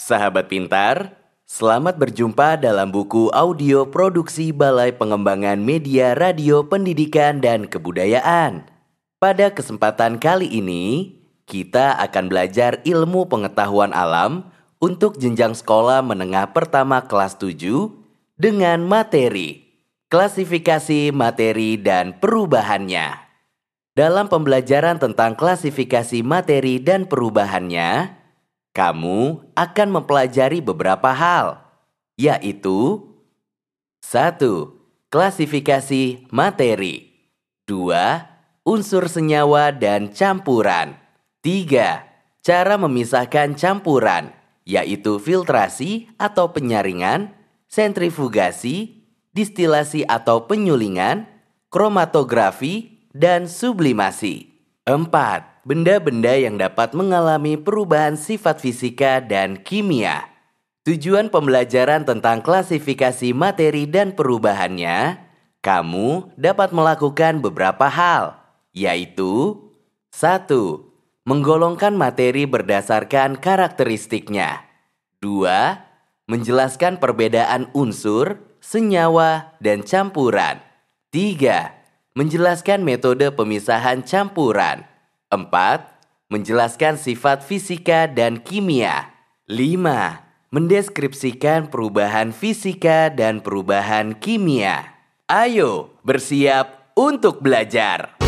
Sahabat pintar, selamat berjumpa dalam buku audio produksi Balai Pengembangan Media Radio Pendidikan dan Kebudayaan. Pada kesempatan kali ini, kita akan belajar ilmu pengetahuan alam untuk jenjang sekolah menengah pertama kelas 7 dengan materi klasifikasi materi dan perubahannya. Dalam pembelajaran tentang klasifikasi materi dan perubahannya, kamu akan mempelajari beberapa hal, yaitu 1. Klasifikasi materi 2. Unsur senyawa dan campuran 3. Cara memisahkan campuran, yaitu filtrasi atau penyaringan, sentrifugasi, distilasi atau penyulingan, kromatografi, dan sublimasi 4. Benda-benda yang dapat mengalami perubahan sifat fisika dan kimia. Tujuan pembelajaran tentang klasifikasi materi dan perubahannya, kamu dapat melakukan beberapa hal, yaitu 1. Menggolongkan materi berdasarkan karakteristiknya 2. Menjelaskan perbedaan unsur, senyawa, dan campuran 3. Menjelaskan metode pemisahan campuran 4. Menjelaskan sifat fisika dan kimia 5. Mendeskripsikan perubahan fisika dan perubahan kimia. Ayo, bersiap untuk belajar!